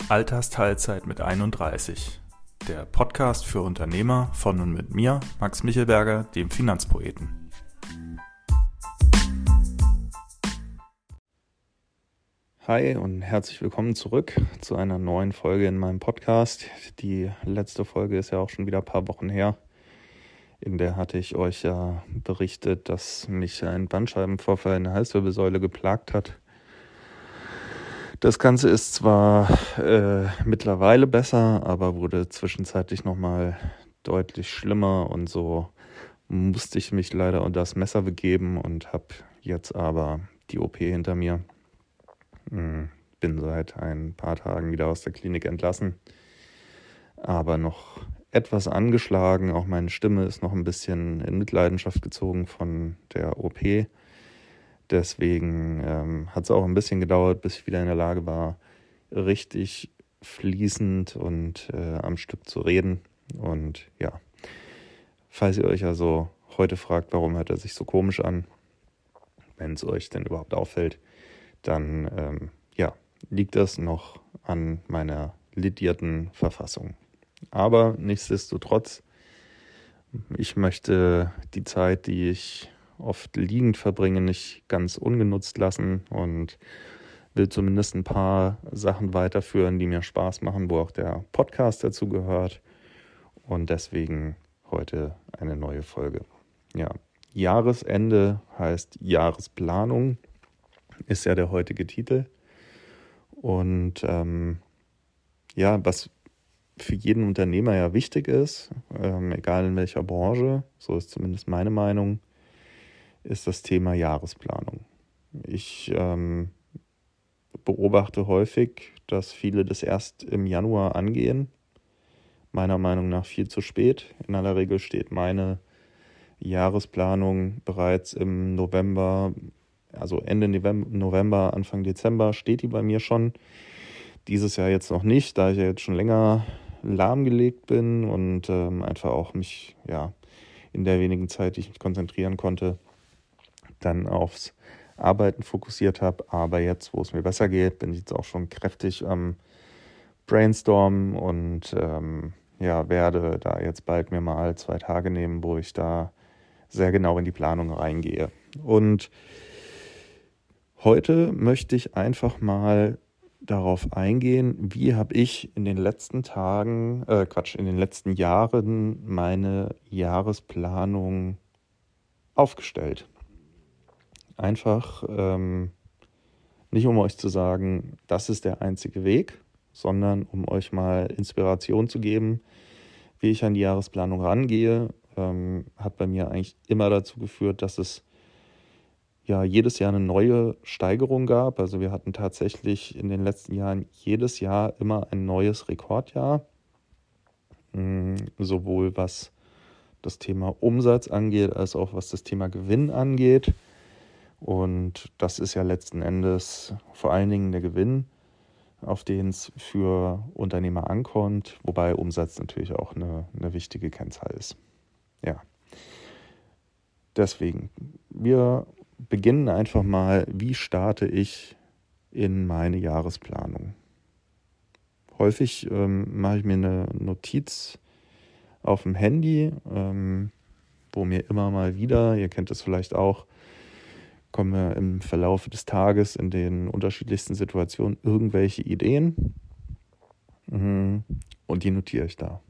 Altersteilzeit mit 31. Der Podcast für Unternehmer von und mit mir, Max Michelberger, dem Finanzpoeten. Hi und herzlich willkommen zurück zu einer neuen Folge in meinem Podcast. Die letzte Folge ist ja auch schon wieder ein paar Wochen her. In der hatte ich euch ja berichtet, dass mich ein Bandscheibenvorfall in der Halswirbelsäule geplagt hat. Das Ganze ist zwar mittlerweile besser, aber wurde zwischenzeitlich nochmal deutlich schlimmer und so musste ich mich leider unter das Messer begeben und habe jetzt aber die OP hinter mir. Bin seit ein paar Tagen wieder aus der Klinik entlassen, aber noch etwas angeschlagen. Auch meine Stimme ist noch ein bisschen in Mitleidenschaft gezogen von der OP. Deswegen hat es auch ein bisschen gedauert, bis ich wieder in der Lage war, richtig fließend und am Stück zu reden. Und ja, falls ihr euch also heute fragt, warum hört er sich so komisch an, wenn es euch denn überhaupt auffällt, dann liegt das noch an meiner lidierten Verfassung. Aber nichtsdestotrotz, ich möchte die Zeit, die ich oft liegend verbringe, nicht ganz ungenutzt lassen und will zumindest ein paar Sachen weiterführen, die mir Spaß machen, wo auch der Podcast dazu gehört. Und deswegen heute eine neue Folge. Ja, Jahresende heißt Jahresplanung, ist ja der heutige Titel. Und was für jeden Unternehmer ja wichtig ist, egal in welcher Branche, so ist zumindest meine Meinung, ist das Thema Jahresplanung. Ich beobachte häufig, dass viele das erst im Januar angehen. Meiner Meinung nach viel zu spät. In aller Regel steht meine Jahresplanung bereits im November, also Ende November, Anfang Dezember steht die bei mir schon. Dieses Jahr jetzt noch nicht, da ich ja jetzt schon länger lahmgelegt bin und einfach auch mich in der wenigen Zeit, die ich mich konzentrieren konnte, dann aufs Arbeiten fokussiert habe. Aber jetzt, wo es mir besser geht, bin ich jetzt auch schon kräftig am Brainstormen und werde da jetzt bald mir mal 2 Tage nehmen, wo ich da sehr genau in die Planung reingehe. Und heute möchte ich einfach mal darauf eingehen, wie habe ich in den letzten Jahren meine Jahresplanung aufgestellt. Einfach nicht um euch zu sagen, das ist der einzige Weg, sondern um euch mal Inspiration zu geben, wie ich an die Jahresplanung rangehe. Hat bei mir eigentlich immer dazu geführt, dass es jedes Jahr eine neue Steigerung gab. Also wir hatten tatsächlich in den letzten Jahren jedes Jahr immer ein neues Rekordjahr, sowohl was das Thema Umsatz angeht, als auch was das Thema Gewinn angeht. Und das ist ja letzten Endes vor allen Dingen der Gewinn, auf den es für Unternehmer ankommt, wobei Umsatz natürlich auch eine wichtige Kennzahl ist. Ja, deswegen, wir beginnen einfach mal, wie starte ich in meine Jahresplanung. Häufig mache ich mir eine Notiz auf dem Handy, wo mir immer mal wieder, ihr kennt es vielleicht auch, kommen wir im Verlauf des Tages in den unterschiedlichsten Situationen irgendwelche Ideen und die notiere ich da.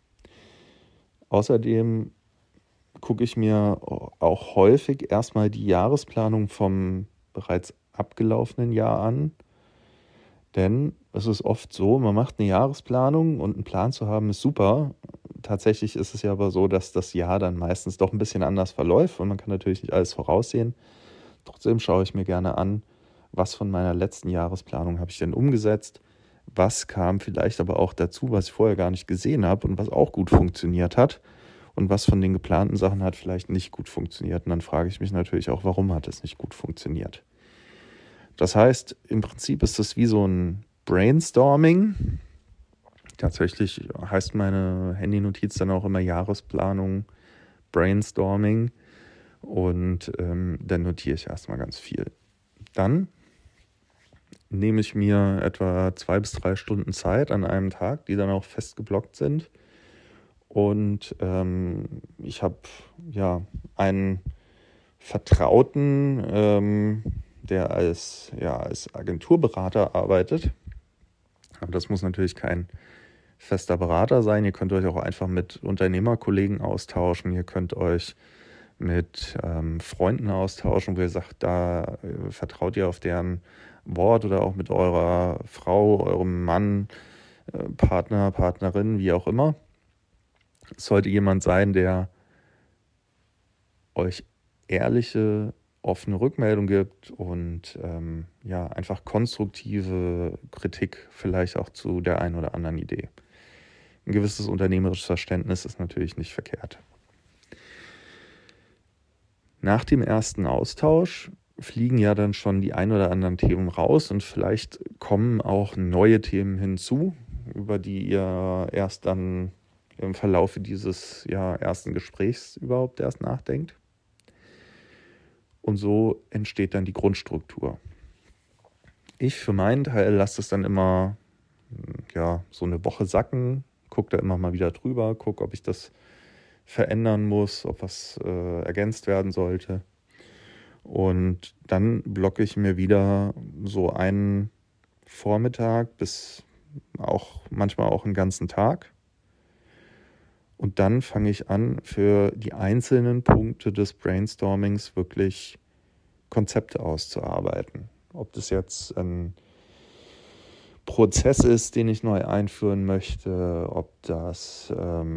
Außerdem gucke ich mir auch häufig erstmal die Jahresplanung vom bereits abgelaufenen Jahr an, denn es ist oft so, man macht eine Jahresplanung und einen Plan zu haben ist super. Tatsächlich ist es ja aber so, dass das Jahr dann meistens doch ein bisschen anders verläuft und man kann natürlich nicht alles voraussehen. Trotzdem schaue ich mir gerne an, was von meiner letzten Jahresplanung habe ich denn umgesetzt, was kam vielleicht aber auch dazu, was ich vorher gar nicht gesehen habe und was auch gut funktioniert hat und was von den geplanten Sachen hat vielleicht nicht gut funktioniert. Und dann frage ich mich natürlich auch, warum hat es nicht gut funktioniert. Das heißt, im Prinzip ist das wie so ein Brainstorming. Tatsächlich heißt meine Handynotiz dann auch immer Jahresplanung, Brainstorming. Und dann notiere ich erstmal ganz viel. Dann nehme ich mir etwa 2 bis 3 Stunden Zeit an einem Tag, die dann auch fest geblockt sind. Und ich habe einen Vertrauten, der als Agenturberater arbeitet. Aber das muss natürlich kein fester Berater sein. Ihr könnt euch auch einfach mit Unternehmerkollegen austauschen. Ihr könnt euch mit Freunden austauschen, wo ihr sagt, da vertraut ihr auf deren Wort, oder auch mit eurer Frau, eurem Mann, Partner, Partnerin, wie auch immer. Es sollte jemand sein, der euch ehrliche, offene Rückmeldung gibt und einfach konstruktive Kritik vielleicht auch zu der einen oder anderen Idee. Ein gewisses unternehmerisches Verständnis ist natürlich nicht verkehrt. Nach dem ersten Austausch fliegen ja dann schon die ein oder anderen Themen raus und vielleicht kommen auch neue Themen hinzu, über die ihr erst dann im Verlaufe dieses ersten Gesprächs überhaupt erst nachdenkt. Und so entsteht dann die Grundstruktur. Ich für meinen Teil lasse es dann immer so eine Woche sacken, gucke da immer mal wieder drüber, gucke, ob ich das verändern muss, ob was ergänzt werden sollte. Und dann blocke ich mir wieder so einen Vormittag bis auch manchmal auch einen ganzen Tag. Und dann fange ich an, für die einzelnen Punkte des Brainstormings wirklich Konzepte auszuarbeiten. Ob das jetzt ein Prozess ist, den ich neu einführen möchte, ob das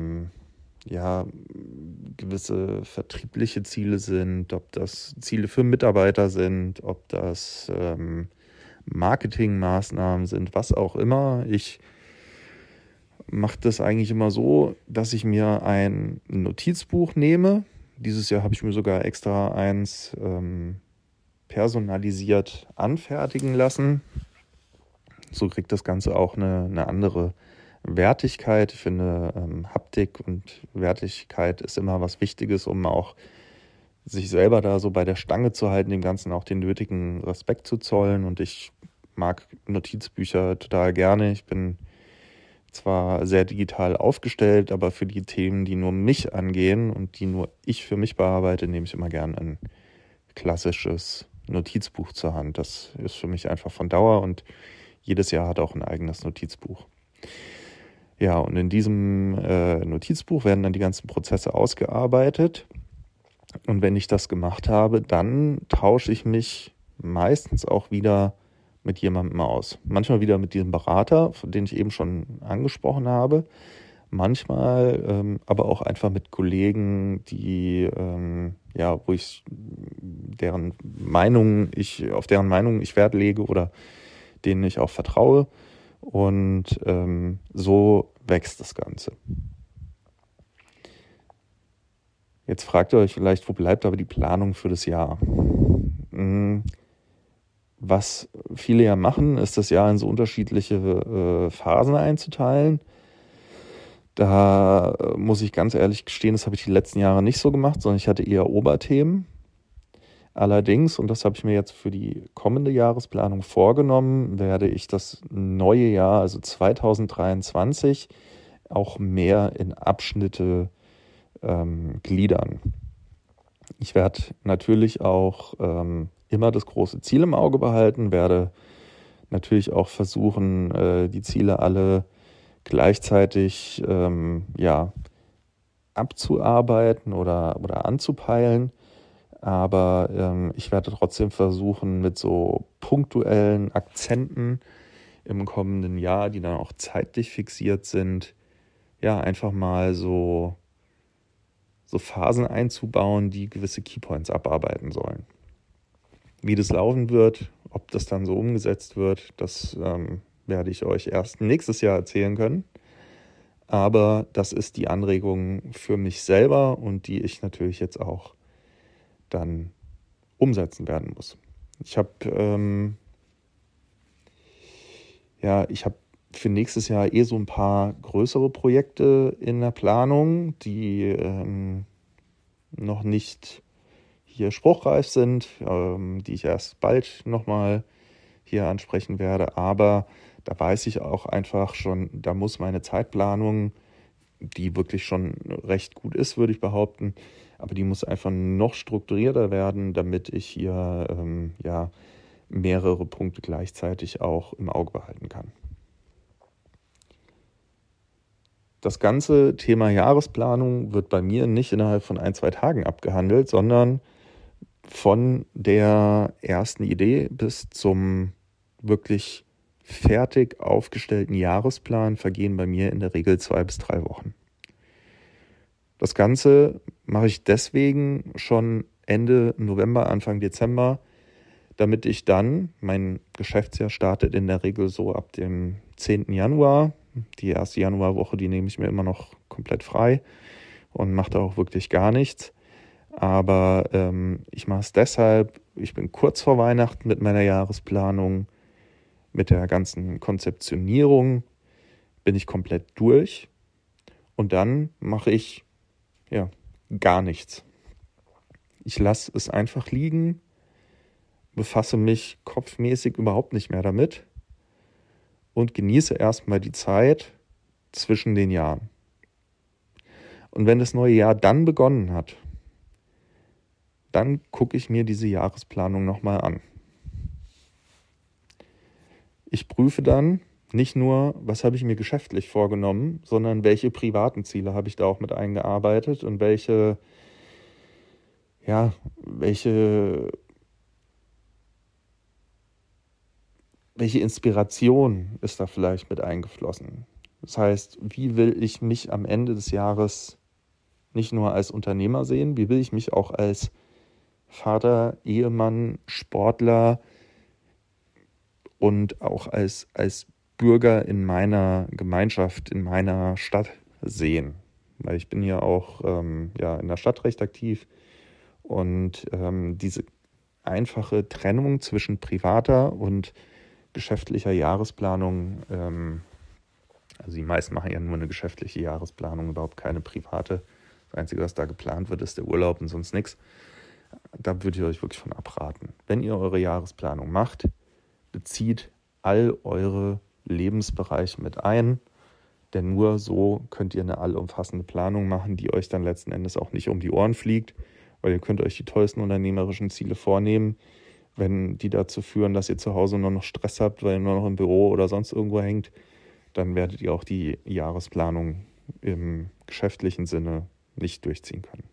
gewisse vertriebliche Ziele sind, ob das Ziele für Mitarbeiter sind, ob das Marketingmaßnahmen sind, was auch immer. Ich mache das eigentlich immer so, dass ich mir ein Notizbuch nehme. Dieses Jahr habe ich mir sogar extra eins personalisiert anfertigen lassen. So kriegt das Ganze auch eine andere Wertigkeit. Ich finde, Haptik und Wertigkeit ist immer was Wichtiges, um auch sich selber da so bei der Stange zu halten, dem Ganzen auch den nötigen Respekt zu zollen. Und ich mag Notizbücher total gerne. Ich bin zwar sehr digital aufgestellt, aber für die Themen, die nur mich angehen und die nur ich für mich bearbeite, nehme ich immer gern ein klassisches Notizbuch zur Hand. Das ist für mich einfach von Dauer und jedes Jahr hat auch ein eigenes Notizbuch. Ja, und in diesem Notizbuch werden dann die ganzen Prozesse ausgearbeitet. Und wenn ich das gemacht habe, dann tausche ich mich meistens auch wieder mit jemandem aus. Manchmal wieder mit diesem Berater, von dem ich eben schon angesprochen habe. Manchmal aber auch einfach mit Kollegen, die auf deren Meinung ich Wert lege oder denen ich auch vertraue. Und so wächst das Ganze. Jetzt fragt ihr euch vielleicht, wo bleibt aber die Planung für das Jahr? Was viele ja machen, ist das Jahr in so unterschiedliche Phasen einzuteilen. Da muss ich ganz ehrlich gestehen, das habe ich die letzten Jahre nicht so gemacht, sondern ich hatte eher Oberthemen. Allerdings, und das habe ich mir jetzt für die kommende Jahresplanung vorgenommen, werde ich das neue Jahr, also 2023, auch mehr in Abschnitte gliedern. Ich werde natürlich auch immer das große Ziel im Auge behalten, werde natürlich auch versuchen, die Ziele alle gleichzeitig abzuarbeiten oder anzupeilen. Aber ich werde trotzdem versuchen, mit so punktuellen Akzenten im kommenden Jahr, die dann auch zeitlich fixiert sind, einfach mal so Phasen einzubauen, die gewisse Keypoints abarbeiten sollen. Wie das laufen wird, ob das dann so umgesetzt wird, das werde ich euch erst nächstes Jahr erzählen können. Aber das ist die Anregung für mich selber und die ich natürlich jetzt auch dann umsetzen werden muss. Ich habe für nächstes Jahr so ein paar größere Projekte in der Planung, die noch nicht hier spruchreif sind, die ich erst bald nochmal hier ansprechen werde, aber da weiß ich auch einfach schon, da muss meine Zeitplanung, die wirklich schon recht gut ist, würde ich behaupten, aber die muss einfach noch strukturierter werden, damit ich hier mehrere Punkte gleichzeitig auch im Auge behalten kann. Das ganze Thema Jahresplanung wird bei mir nicht innerhalb von 1-2 Tagen abgehandelt, sondern von der ersten Idee bis zum wirklich fertig aufgestellten Jahresplan vergehen bei mir in der Regel 2 bis 3 Wochen. Das Ganze mache ich deswegen schon Ende November, Anfang Dezember, damit ich dann, mein Geschäftsjahr startet in der Regel so ab dem 10. Januar. Die erste Januarwoche, die nehme ich mir immer noch komplett frei und mache da auch wirklich gar nichts. Aber ich mache es deshalb, ich bin kurz vor Weihnachten mit meiner Jahresplanung, mit der ganzen Konzeptionierung bin ich komplett durch und dann mache ich gar nichts. Ich lasse es einfach liegen, befasse mich kopfmäßig überhaupt nicht mehr damit und genieße erstmal die Zeit zwischen den Jahren. Und wenn das neue Jahr dann begonnen hat, dann gucke ich mir diese Jahresplanung nochmal an. Ich prüfe dann nicht nur, was habe ich mir geschäftlich vorgenommen, sondern welche privaten Ziele habe ich da auch mit eingearbeitet und welche Inspiration ist da vielleicht mit eingeflossen. Das heißt, wie will ich mich am Ende des Jahres nicht nur als Unternehmer sehen, wie will ich mich auch als Vater, Ehemann, Sportler und auch als Bürger in meiner Gemeinschaft, in meiner Stadt sehen. Weil ich bin ja auch in der Stadt recht aktiv und diese einfache Trennung zwischen privater und geschäftlicher Jahresplanung, also die meisten machen ja nur eine geschäftliche Jahresplanung, überhaupt keine private. Das Einzige, was da geplant wird, ist der Urlaub und sonst nichts. Da würde ich euch wirklich von abraten. Wenn ihr eure Jahresplanung macht, bezieht all eure Lebensbereiche mit ein, denn nur so könnt ihr eine allumfassende Planung machen, die euch dann letzten Endes auch nicht um die Ohren fliegt, weil ihr könnt euch die tollsten unternehmerischen Ziele vornehmen, wenn die dazu führen, dass ihr zu Hause nur noch Stress habt, weil ihr nur noch im Büro oder sonst irgendwo hängt, dann werdet ihr auch die Jahresplanung im geschäftlichen Sinne nicht durchziehen können.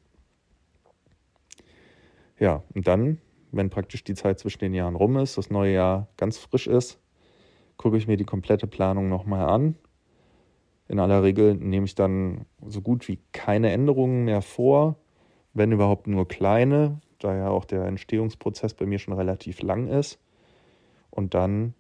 Ja, und dann, wenn praktisch die Zeit zwischen den Jahren rum ist, das neue Jahr ganz frisch ist, gucke ich mir die komplette Planung nochmal an. In aller Regel nehme ich dann so gut wie keine Änderungen mehr vor, wenn überhaupt nur kleine, da ja auch der Entstehungsprozess bei mir schon relativ lang ist. Und dann,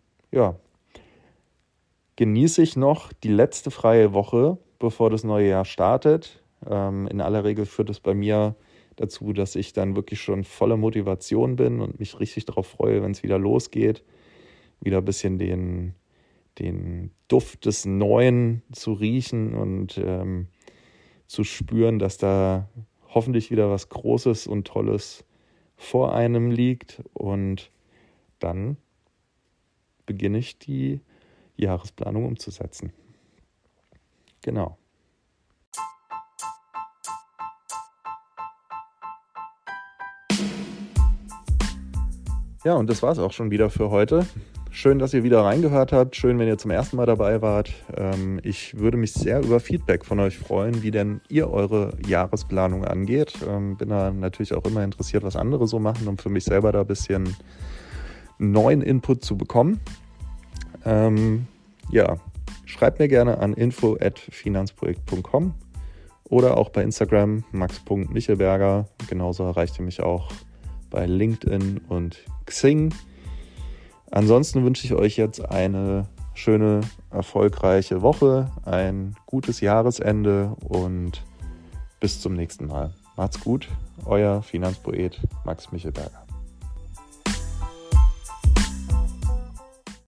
genieße ich noch die letzte freie Woche, bevor das neue Jahr startet. In aller Regel führt es bei mir dazu, dass ich dann wirklich schon voller Motivation bin und mich richtig darauf freue, wenn es wieder losgeht. Wieder ein bisschen den Duft des Neuen zu riechen und zu spüren, dass da hoffentlich wieder was Großes und Tolles vor einem liegt. Und dann beginne ich die Jahresplanung umzusetzen. Genau. Ja, und das war es auch schon wieder für heute. Schön, dass ihr wieder reingehört habt. Schön, wenn ihr zum ersten Mal dabei wart. Ich würde mich sehr über Feedback von euch freuen, wie denn ihr eure Jahresplanung angeht. Bin da natürlich auch immer interessiert, was andere so machen, um für mich selber da ein bisschen neuen Input zu bekommen. Schreibt mir gerne an info@finanzprojekt.com oder auch bei Instagram max.michelberger. Genauso erreicht ihr mich auch bei LinkedIn und Xing. Ansonsten wünsche ich euch jetzt eine schöne, erfolgreiche Woche, ein gutes Jahresende und bis zum nächsten Mal. Macht's gut, euer Finanzpoet Max Michelberger.